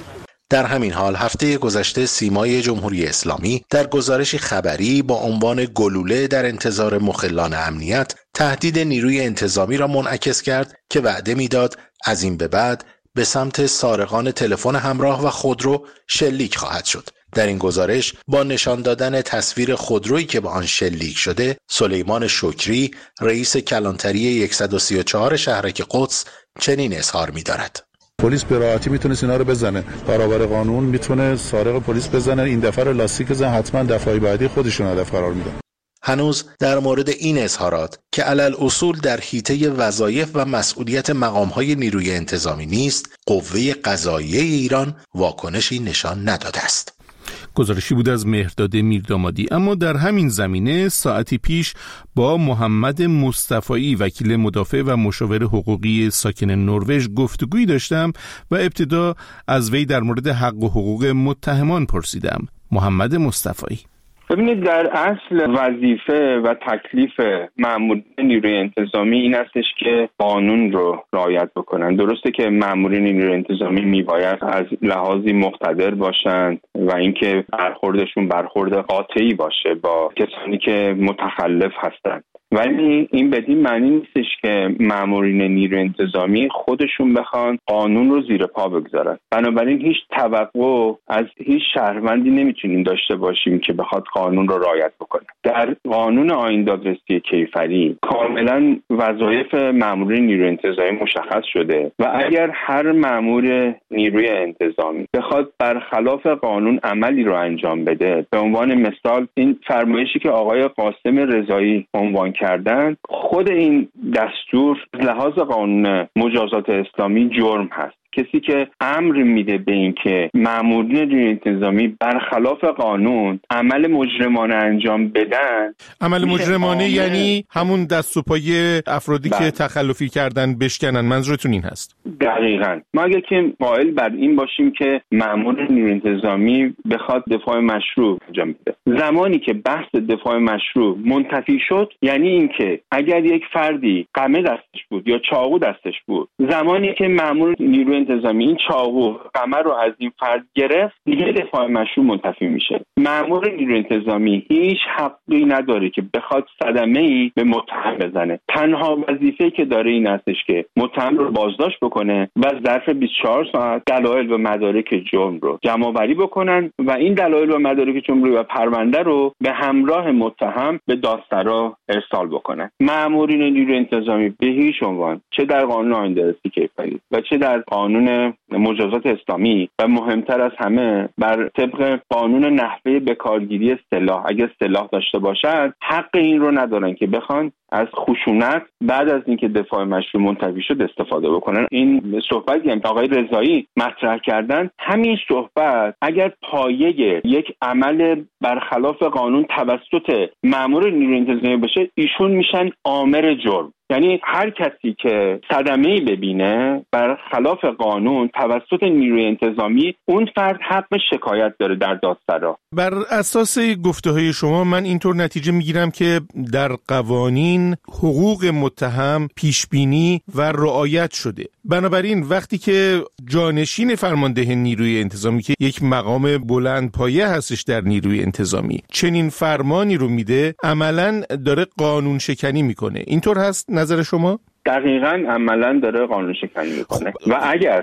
در همین حال هفته گذشته سیمای جمهوری اسلامی در گزارشی خبری با عنوان گلوله در انتظار مخلان امنیت تهدید نیروی انتظامی را منعکس کرد که وعده میداد از این به بعد به سمت سارقان تلفن همراه و خودرو شلیک خواهد شد. در این گزارش با نشان دادن تصویر خودرویی که با آن شلیک شده، سلیمان شکری رئیس کلانتری 134 شهرک قدس چنین اظهار می‌دارد: پلیس به راحتی میتونه اینا رو بزنه، برابر قانون میتونه سارق پلیس بزنه، این دفعه لاستیک بزنه، حتما دفعه بعدی خودشون هدف قرار میدن. هنوز در مورد این اظهارات که علل اصول در حیطه وظایف و مسئولیت مقام‌های نیروی انتظامی نیست، قوه قضاییه ایران واکنشی نشان نداده است. گزارشی بود از مهرداد میردامادی. اما در همین زمینه ساعتی پیش با محمد مصطفایی وکیل مدافع و مشاور حقوقی ساکن نروژ گفتگویی داشتم و ابتدا از وی در مورد حق و حقوق متهمان پرسیدم. محمد مصطفایی: ببینید، در اصل وظیفه و تکلیف مامورین نیروی انتظامی این استش که قانون رو رعایت بکنن. درسته که مامورین نیروی انتظامی میباید از لحاظی مقتدر باشند و اینکه برخوردشون برخورد قاطعی باشه با کسانی که متخلف هستند، ولی این بدین معنی نیستش که مامورین نیروی انتظامی خودشون بخوان قانون رو زیر پا بگذارن. بنابراین هیچ توقع از هیچ شهروندی نمیتونیم داشته باشیم که بخواد قانون رو رعایت بکنه. در قانون آیین دادرسی کیفری کاملا وظایف مامورین نیروی انتظامی مشخص شده و اگر هر مامور نیروی انتظامی بخواد برخلاف قانون عملی رو انجام بده، به عنوان مثال این فرمایشی که آقای قاسم رضایی عنوان کردن، خود این دستور لحاظ قانون مجازات اسلامی جرم هست. کسی که امر میده به این که مامورین نیروی انتظامی برخلاف قانون عمل مجرمانه انجام بدن، عمل مجرمانه یعنی همون دست و پای افرادی که تخلفی کردن بشکنن، منظورتون این هست؟ دقیقاً. ما اگه که قائل بر این باشیم که مامور نیروی انتظامی بخواد دفاع مشروع انجام بده، زمانی که بحث دفاع مشروع منتفی شد، یعنی این که اگر یک فردی قمه دستش بود یا چاقو دستش بود، زمانی که مامور نیروی انتظامی این چاقو قمه رو از این فرد گرفت، دیگه دفاع مشروع منتفی میشه. مامور نیروی انتظامی هیچ حقی نداره که بخواد صدمه‌ای به متهم بزنه. تنها وظیفه‌ای که داره این هستش که متهم رو بازداشت بکنه و ظرف 24 ساعت دلایل و مدارک جرم رو جمع‌آوری بکنن و این دلایل و مدارک جرم رو و پرونده رو به همراه متهم به دادسرا ارسال بکنن. مامورین نیروی انتظامی به هیچ عنوان، چه در قانون آیین دادرسی کیفری و چه در قانون مجازات اسلامی و مهمتر از همه بر طبق قانون نحوه بکارگیری سلاح، اگر سلاح داشته باشند، حق این رو ندارن که بخوان از خشونت بعد از اینکه دفاع مشروع منتفی شد استفاده بکنن. این صحبتی هم آقای رضایی مطرح کردن، همین صحبت اگر پایه یک عمل برخلاف قانون توسط مأمور نیروی انتظامی بشه، ایشون میشن آمر جرم. یعنی هر کسی که صدمه‌ای ببینه برخلاف قانون توسط نیروی انتظامی، اون فرد حق شکایت داره در دادسرا. بر اساس گفته‌های شما من اینطور نتیجه میگیرم که در قوانین حقوق متهم پیشبینی و رعایت شده. بنابراین وقتی که جانشین فرمانده نیروی انتظامی که یک مقام بلند پایه هستش در نیروی انتظامی چنین فرمانی رو میده، عملاً داره قانون شکنی میکنه. اینطور هست نظر شما؟ دقیقاً عملاً داره قانون شکنی میکنه. و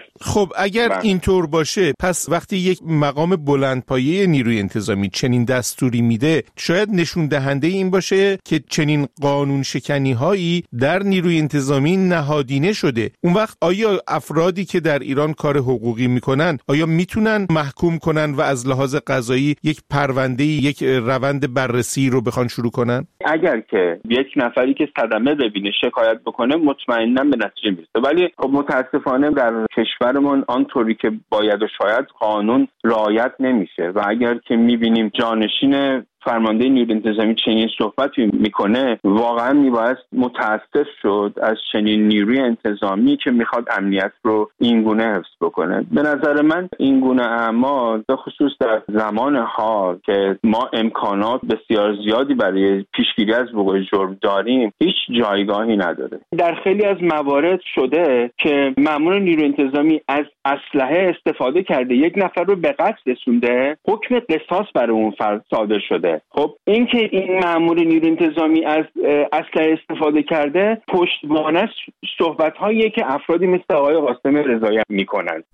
اگر اینطور باشه، پس وقتی یک مقام بلندپایه نیروی انتظامی چنین دستوری میده، شاید نشون دهنده این باشه که چنین قانون شکنی هایی در نیروی انتظامی نهادینه شده. اون وقت آیا افرادی که در ایران کار حقوقی میکنن آیا میتونن محکوم کنن و از لحاظ قضایی یک پرونده، یک روند بررسی رو بخوان شروع کنن؟ اگر که یک نفری که صدمه ببینه شکایت بکنه، مطمئناً به نتیجه میرسه. ولی متاسفانه در کشورمون آنطوری که باید و شاید قانون رعایت نمیشه و اگر که میبینیم جانشین فرمانده نیروی انتظامی چنین صحبتی میکنه واقعا میباید متاسف شد از چنین نیروی انتظامی که میخواد امنیت رو این گونه حفظ بکنه. به نظر من این گونه اعمال به خصوص در زمان حال که ما امکانات بسیار زیادی برای پیشگیری از وقوع جرم داریم هیچ جایگاهی نداره. در خیلی از موارد شده که مأمور نیروی انتظامی از اسلحه استفاده کرده، یک نفر رو به قتل رسونده، حکم قصاص برای اون فرد صادر شده. خب این که این مأمور نیروی انتظامی از اسلحه استفاده کرده پشتوانه صحبت‌هایی که افرادی مثل آقای قاسم رضایی میکنند.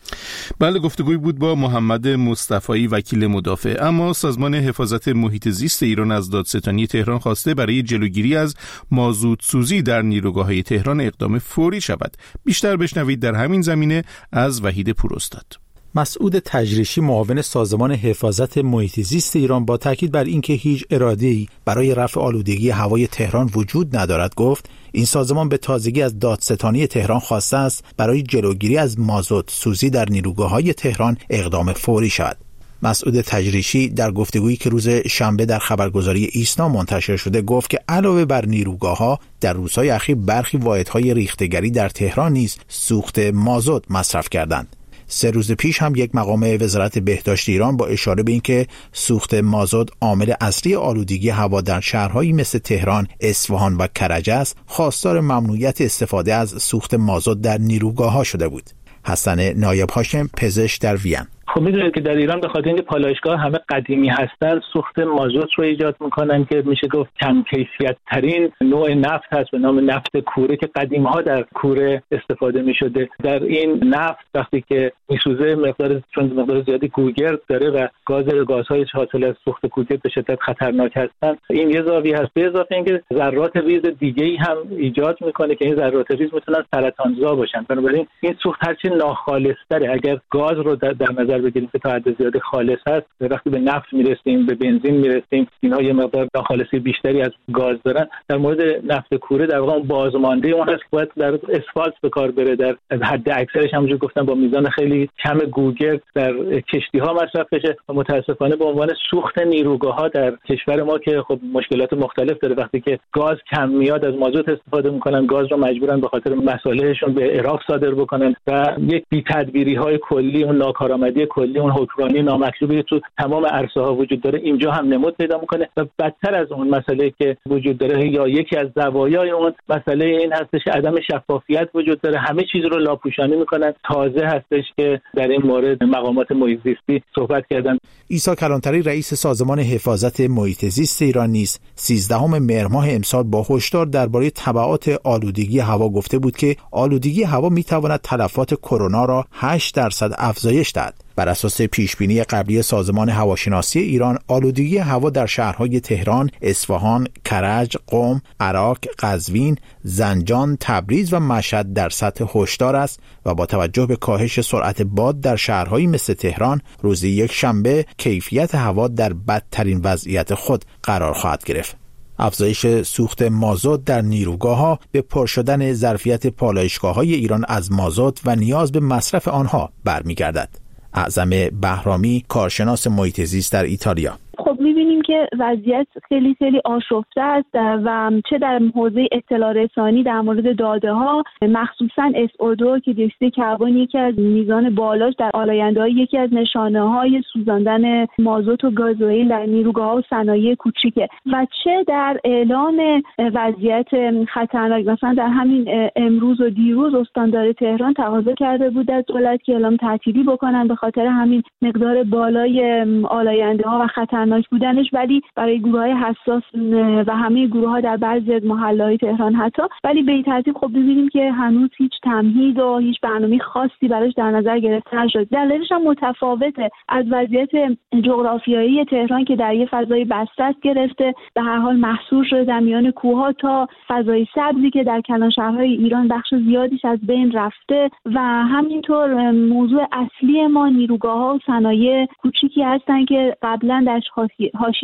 بله، گفتگوی بود با محمد مصطفی، وکیل مدافع. اما سازمان حفاظت محیط زیست ایران از دادستانی تهران خواسته برای جلوگیری از مازوت سوزی در نیروگاه‌های تهران اقدام فوری شود. بیشتر بشنوید در همین زمینه از وحید پوراستاد. مسعود تجریشی، معاون سازمان حفاظت محیط زیست ایران، با تاکید بر اینکه هیچ اراده‌ای برای رفع آلودگی هوای تهران وجود ندارد گفت این سازمان به تازگی از دادستانی تهران خواسته است برای جلوگیری از مازوت سوزی در نیروگاه‌های تهران اقدام فوری شود. مسعود تجریشی در گفتگویی که روز شنبه در خبرگزاری ایسنا منتشر شده گفت که علاوه بر نیروگاه‌ها در روزهای اخیر برخی واحدهای ریختگری در تهران نیز سوخت مازوت مصرف کردند. 3 روز پیش هم یک مقام وزارت بهداشت ایران با اشاره به اینکه سوخت مازوت عامل اصلی آلودگی هوا در شهرهایی مثل تهران، اصفهان و کرج است، خواستار ممنوعیت استفاده از سوخت مازوت در نیروگاه‌ها شده بود. حسن نایب هاشم، پزشک در وین: خب میدونید که در ایران به خاطر اینکه پالایشگاه همه قدیمی هستن سوخت مازوت رو ایجاد میکنن که میشه گفت کم کیفیت ترین نوع نفت هست به نام نفت کوره که قدیم ها در کوره استفاده میشده. در این نفت وقتی که میسوزه چون مقدار زیادی کوگرد داره و گازهای حاصل از سوخت کوگرد به شدت خطرناک هستن، این یه زاویه هست. به اضافه اینکه ذرات ریز دیگه‌ای هم ایجاد میکنه که این ذرات ریز میتونن سرطانزا باشن. بنابراین این سوخت هرچی ناخالص‌تره، اگر گاز رو در نظر بگیریم که تا حد زیاد خالص هست، وقتی به نفت میرسیم، به بنزین میرسیم، اینها یه مقدار ناخالصی بیشتری از گاز دارن. در مورد نفت کوره در واقع بازمانده اون هست که باید در اسفالت به کار بره، در حد اکثرش همونجوری گفتم با میزان خیلی کم گوگرد در کشتی ها مصرف بشه. و متاسفانه به عنوان سوخت نیروگاه ها در کشور ما که خب مشکلات مختلف داره، وقتی که گاز کم میاد از مازوت استفاده میکنن، گاز رو مجبورن به خاطر مصالحشون به عراق صادر بکنن و یک بی‌تدبیری های کلی، اون ناکارآمدی کلی، اون حکمرانی نامطلوبی تو تمام عرصه ها وجود داره، اینجا هم نمود پیدا میکنه. و بدتر از اون مسئله که وجود داره یا یکی از زوایای اون مسئله این هستش عدم شفافیت وجود داره، همه چیز رو لاپوشانی میکنن. تازه هستش که در این مورد مقامات محیط زیستی صحبت کردن. عیسی کلانتری، رئیس سازمان حفاظت محیط زیست ایران نیز 13 مهر ماه امسال با هشدار درباره تبعات آلودگی هوا گفته بود که آلودگی هوا میتواند تلفات کرونا را 8% افزایش دهد. بر اساس پیشبینی قبلی سازمان هواشناسی ایران، آلودگی هوا در شهرهای تهران، اصفهان، کرج، قم، عراق، قزوین، زنجان، تبریز و مشهد در سطح هشدار است و با توجه به کاهش سرعت باد در شهرهایی مثل تهران، روز یک شنبه کیفیت هوا در بدترین وضعیت خود قرار خواهد گرفت. افزایش سوخت مازوت در نیروگاه‌ها به پر شدن ظرفیت پالایشگاه‌های ایران از مازوت و نیاز به مصرف آنها برمیگردد. اعظم بهرامی، کارشناس محیط زیست در ایتالیا: خب می‌بینیم که وضعیت خیلی آشفته است و چه در حوزه اطلاع رسانی در مورد داده‌ها، مخصوصاً SO2 که دیوکسید کربن یکی از میزان بالاش در آلاینده‌های یکی از نشانه‌های سوزاندن مازوت و گازوئیل در نیروگاه‌ها و صنایع کوچیکه، و چه در اعلام وضعیت خطرناک. مثلا در همین امروز و دیروز استاندار تهران تقاضا کرده بود از دولت که اعلام تعطیلی بکنن به خاطر همین مقدار بالای آلاینده‌ها و خطرناک بودنش، ولی برای گروه‌های حساس و همه گروه‌ها در بعضی از محله‌های تهران حتی، ولی به این ترتیب خب ببینیم که هنوز هیچ تمهید و هیچ برنامه خاصی براش در نظر گرفته نشد. دلیلش هم متفاوته از وضعیت جغرافیایی تهران که در یه فضای بسته گرفته، به هر حال محصور شده در میان کوه‌ها، تا فضای سبزی که در کلان شهرهای ایران بخش زیادیش از بین رفته، و همینطور موضوع اصلی ما نیروگاه‌ها و صنایع کوچیکی هستن که قبلا در حاشیه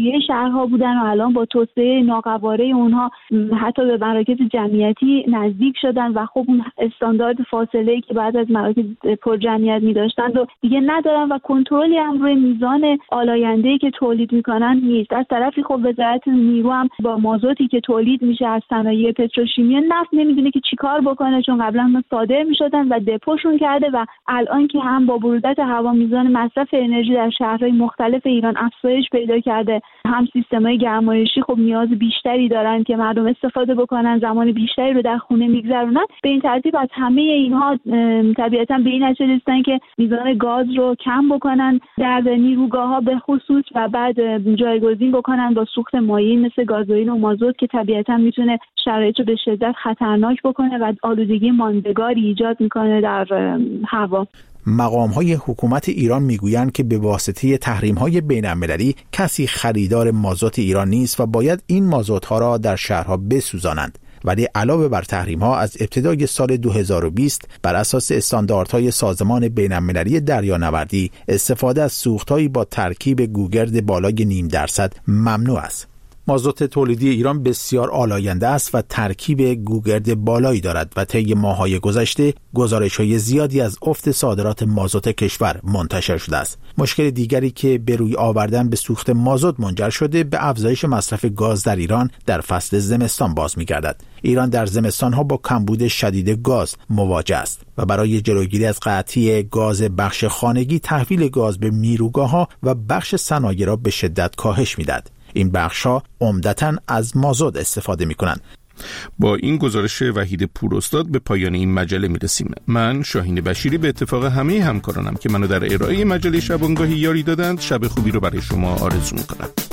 حاشیه شهرها بودن و الان با توسعه ناقواره اونها حتی به مراکز جمعیتی نزدیک شدن و خب اون استاندارد فاصله‌ای که بعد از مراکز پر جمعیت می‌داشتن رو دیگه ندارن و کنترلی هم روی میزان آلاینده‌ای که تولید می‌کنن نیست. از طرفی خب وزارت نیرو هم با مازوتی که تولید میشه از صنایع پتروشیمی نفت نمیدونه که چیکار بکنه، چون قبلا ما صادر می‌شدن و دپوشون کرده و الان که هم با برودت هوا میزان مصرف انرژی در شهرهای مختلف ایران افزایش پیدا کرده، هم سیستم‌های گرمایشی خب نیاز بیشتری دارن که مردم استفاده بکنن، زمان بیشتری رو در خونه میگذرونن. به این ترتیب از همه اینها طبیعتاً به این نتیجه رسیدن که میزان گاز رو کم بکنن در نیروگاه‌ها به خصوص و بعد جایگزین بکنن با سوخت مایع مثل گازوئیل و مازوت که طبیعتاً میتونه شرایط رو به شدت خطرناک بکنه و آلودگی ماندگاری ایجاد میکنه در هوا. مقام‌های حکومت ایران میگویند که به واسطه تحریم‌های بین‌المللی کسی خریدار مازوت ایران نیست و باید این مازوت‌ها را در شهرها بسوزانند. ولی علاوه بر تحریم‌ها از ابتدای سال 2020 بر اساس استانداردهای سازمان بین‌المللی دریانوردی استفاده از سوخت‌هایی با ترکیب گوگرد بالای 0.5% ممنوع است. مازوت تولیدی ایران بسیار آلاینده است و ترکیب گوگرد بالایی دارد و طی ماه‌های گذشته گزارش‌های زیادی از افت صادرات مازوت کشور منتشر شده است. مشکل دیگری که به روی آوردن به سوخت مازوت منجر شده به افزایش مصرف گاز در ایران در فصل زمستان باز می‌گردد. ایران در زمستان‌ها با کمبود شدید گاز مواجه است و برای جلوگیری از قطعی گاز بخش خانگی تحویل گاز به نیروگاه‌ها و بخش صنایع را به شدت کاهش می‌دهد. این بخش‌ها عمدتاً از مازوت استفاده می‌کنند. با این گزارش وحید پوراستاد به پایان این مجله میرسیم. من شاهین بشیری به اتفاق همه همکارانم که منو در ارائه مجله شبانگاهی یاری دادند شب خوبی رو برای شما آرزو می‌کنم.